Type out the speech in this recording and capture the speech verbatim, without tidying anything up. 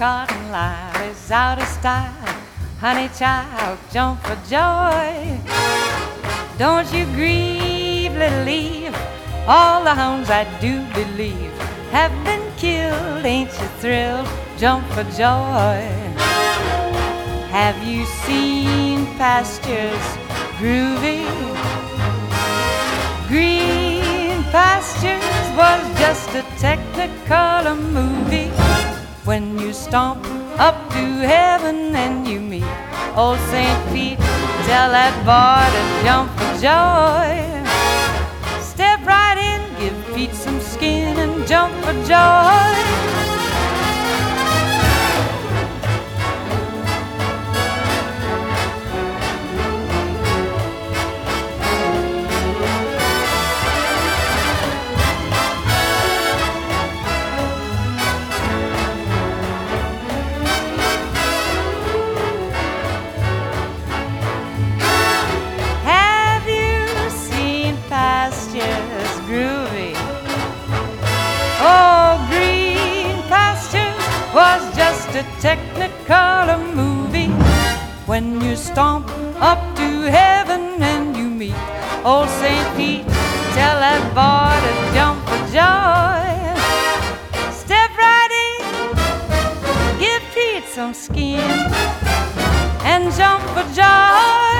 cotton line is out of style. Honey child, jump for joy. Don't you grieve, little Eve. All the hounds I do believe have been killed. Ain't you thrilled? Jump for joy. Have you seen pastures groovy? Green Pastures was just a technicolor movie. When you stomp up to heaven and you meet old Saint Pete, tell that boy to jump for joy. Step right in, give Pete some skin and jump for joy. Groovy. Oh, Green Pastures was just a technicolor movie. When you stomp up to heaven and you meet old Saint Pete, tell that boy to jump for joy. Step right in, give Pete some skin and jump for joy.